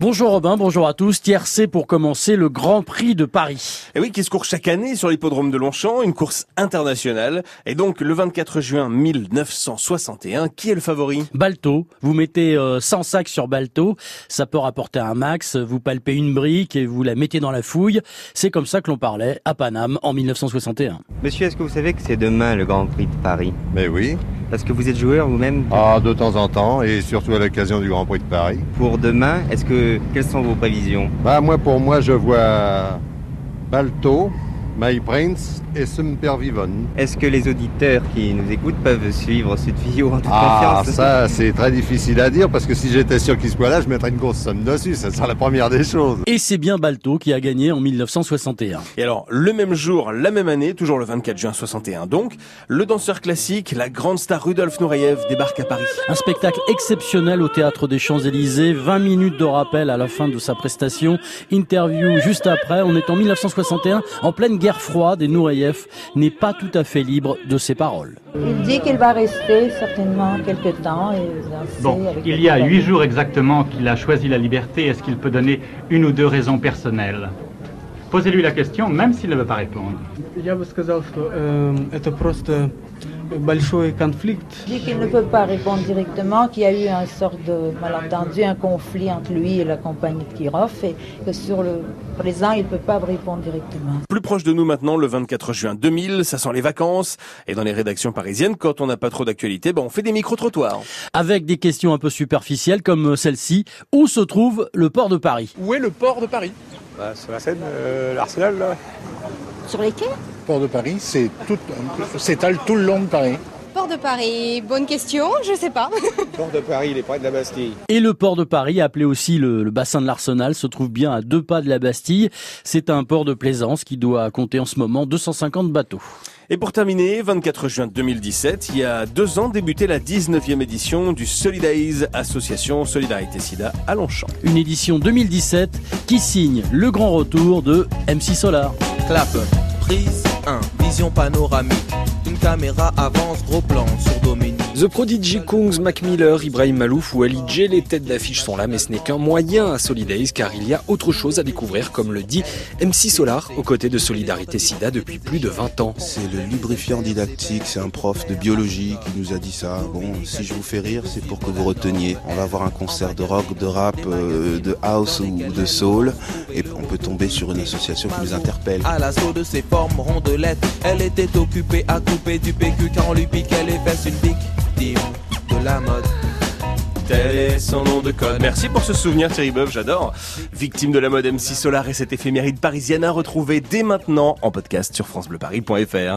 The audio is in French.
Bonjour Robin, bonjour à tous. Tiercé pour commencer le Grand Prix de Paris. Et oui, qui se court chaque année sur l'hippodrome de Longchamp, une course internationale. Et donc, le 24 juin 1961, qui est le favori ? Balto. Vous mettez 100 sacs sur Balto, ça peut rapporter un max. Vous palpez une brique et vous la mettez dans la fouille. C'est comme ça que l'on parlait à Paname en 1961. Monsieur, est-ce que vous savez que c'est demain le Grand Prix de Paris ? Mais oui. Parce que vous êtes joueur vous-même ? Ah, de temps en temps, et surtout à l'occasion du Grand Prix de Paris. Pour demain, quelles sont vos prévisions ? Pour moi, je vois Balto, My Prince et Sempervivon. Est-ce que les auditeurs qui nous écoutent peuvent suivre cette vidéo en toute Ah, confiance ? ça, c'est très difficile à dire, parce que si j'étais sûr qu'il soit là, je mettrais une grosse somme dessus, ça sera la première des choses. Et c'est bien Balto qui a gagné en 1961. Et alors, le même jour, la même année, toujours le 24 juin 61 donc, le danseur classique, la grande star Rudolf Nureyev débarque à Paris. Un spectacle exceptionnel au Théâtre des Champs-Élysées, 20 minutes de rappel à la fin de sa prestation, interview juste après. On est en 1961, en pleine guerre froide, et Nureyev n'est pas tout à fait libre de ses paroles. Il dit qu'il va rester certainement quelque temps et danser. Bon, avec il y a 8 jours exactement qu'il a choisi la liberté. Est-ce qu'il peut donner une ou deux raisons personnelles ? Posez-lui la question, même s'il ne veut pas répondre. Я бы сказал, что это просто большой конфликт. Il dit qu'il ne peut pas répondre directement, qu'il y a eu un sort de malentendu, un conflit entre lui et la compagnie de Kirov, et que sur le présent, il ne peut pas répondre directement. Plus proche de nous maintenant, le 24 juin 2000, ça sent les vacances. Et dans les rédactions parisiennes, quand on n'a pas trop d'actualité, on fait des micro-trottoirs. Avec des questions un peu superficielles comme celle-ci, où se trouve le port de Paris ? Où est le port de Paris ? Sur la Seine, l'Arsenal, là. Sur les quais ? Le port de Paris, s'étale tout le long de Paris. Port de Paris, bonne question, je sais pas. Le port de Paris, il est près de la Bastille. Et le port de Paris, appelé aussi le bassin de l'Arsenal, se trouve bien à 2 pas de la Bastille. C'est un port de plaisance qui doit compter en ce moment 250 bateaux. Et pour terminer, 24 juin 2017, il y a 2 ans débutait la 19e édition du Solidays, association Solidarité Sida à Longchamp. Une édition 2017 qui signe le grand retour de MC Solar. Clap, prise 1, vision panoramique. Une caméra avance, gros plan sur Dominique. The Prodigy, Kungs, Mac Miller, Ibrahim Malouf ou Ali J, les têtes d'affiche sont là, mais ce n'est qu'un moyen à Solidays, car il y a autre chose à découvrir, comme le dit MC Solar, aux côtés de Solidarité Sida depuis plus de 20 ans. C'est le lubrifiant didactique, c'est un prof de biologie qui nous a dit ça. Bon, si je vous fais rire, c'est pour que vous reteniez. On va avoir un concert de rock, de rap, de house ou de soul, et on peut tomber sur une association qui nous interpelle. À l'assaut de ses formes rondelettes, elle était occupée à couper du PQ car on lui piquait les fesses, une victime de la mode. Tel est son nom de code. Merci pour ce souvenir Thierry Boeuf, j'adore. Victime de la mode MC Solar et cette éphéméride parisienne à retrouver dès maintenant en podcast sur francebleuparis.fr.